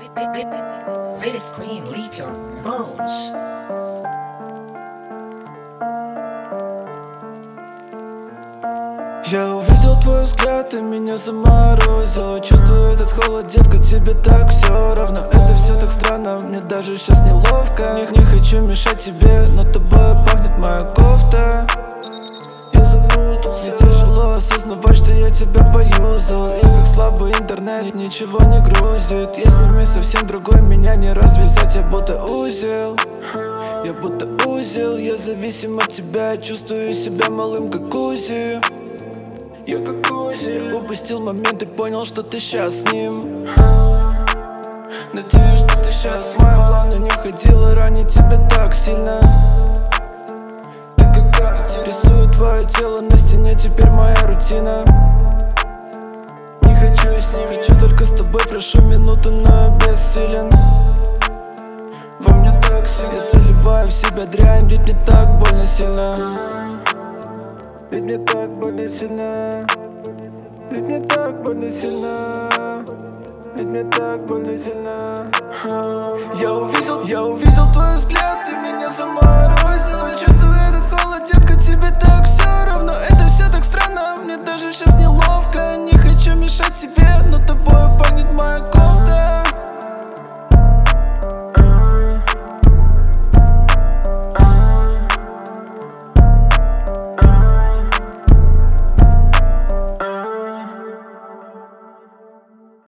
Let the screen leave your bones. Я увидел твой взгляд, ты меня заморозила. Чувствую этот холод, детка, тебе так все равно. Это все так странно, мне даже сейчас неловко. Не хочу мешать тебе, но тобой пахнет моя кофта. Я запутался, мне тяжело осознавать, что я тебя поюзал. И как слабый интернет, ничего не грузит. Если мы совсем другой, меня не развязать, я будто узел. Я будто узел, я зависим от тебя. Чувствую себя малым, как Узи. Я как Узи. Упустил момент и понял, что ты сейчас с ним. Надеюсь, что ты сейчас в моем плане не ходила ранить тебя так сильно. Ты как картина, рисую твое тело на стене, теперь моя рутина. Не хочу с ним, хочу только с тобой, прошу минуту, но я бессилен. Во мне так сильно, я заливаю в себя дрянь, ведь мне так больно сильно. Ведь мне так больно сильно. Ведь мне так больно сильно. Ведь мне так больно сильно. Я увидел твой взгляд, ты меня заморозил.